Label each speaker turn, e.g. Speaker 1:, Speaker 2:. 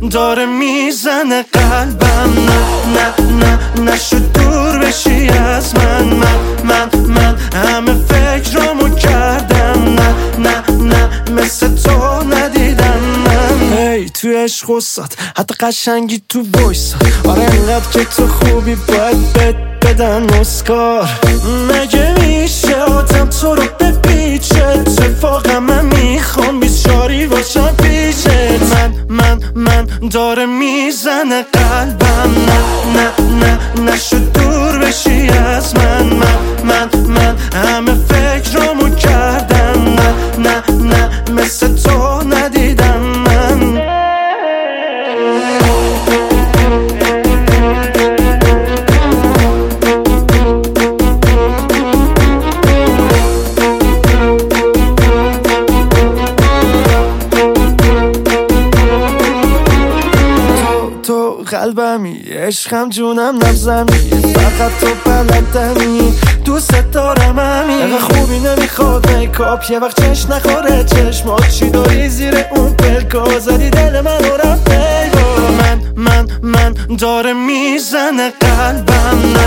Speaker 1: داره میزنه قلبم. نه نشد دور بشی از من همه فکرامو کردم. نه مثل تو ندیدم من. هی توی عشق وسط حتی قشنگی تو وایسات. آره اینقدر که تو خوبی باید بدن اسکار. مگه میشه آدم تو رو بپیچه؟ اتفاقا من میخوام بیچاری باشم پیچت. من داره میزنه قلبم. نه نشد دور بشی از من همه فکرامو کردم. نه مثل تو ندیدم من. تو قلبمی، عشقم، جونم، نبزمی، فقط تو بلدنی. دوست دارم همین. اگه خوبی نمیخواد میکاپ، یه وقت چشم نخوره چشمات. چی داری زیر اون پلکا؟ زدی دل من رو رفت. من داره میزنه قلبم.